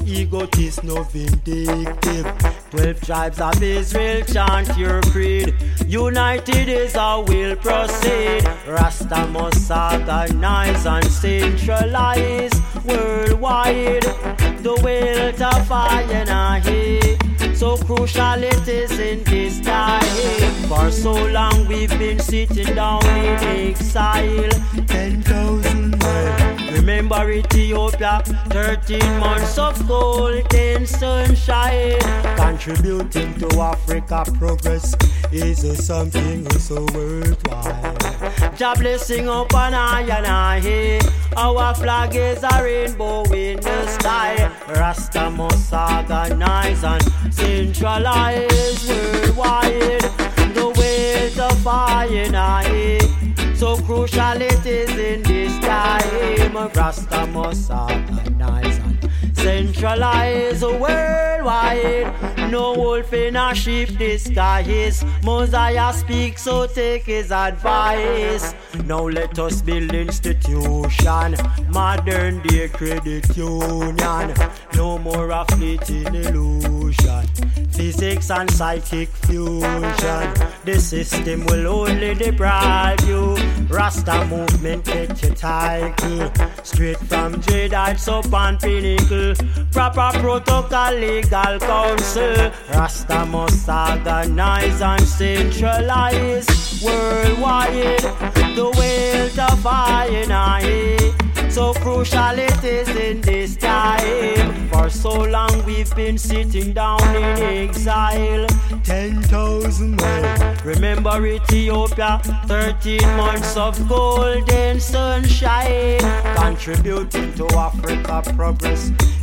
egotist, no vindictive. 12 tribes of Israel chant your creed. United is how we'll proceed. Rasta must organize and centralize worldwide. The will to fire and hate. So crucial it is in this time. For so long we've been sitting down in exile. 10,000 miles. Remember Ethiopia, 13 months of golden sunshine. Contributing to Africa progress is something so worthwhile. Jah blessing upon I and I. Our flag is a rainbow in the sky. Rasta must organize and centralize worldwide. The way to find I. So crucial it is in this time. Rasta must organize and centralize worldwide. No wolf in a sheep disguise. Mosiah speaks, so take his advice. Now let us build institution, modern day credit union. No more a fleeting illusion. Physics and psychic fusion. The system will only deprive you. Rasta movement get your title. Straight from Jedites up on Pinnacle. Proper protocol, legal counsel. Rasta must organize and centralize worldwide. The will to find so crucial it is in this time. For so long we've been sitting down in exile. 10,000 miles. Remember Ethiopia, 13 months of golden sunshine. Contributing to Africa progress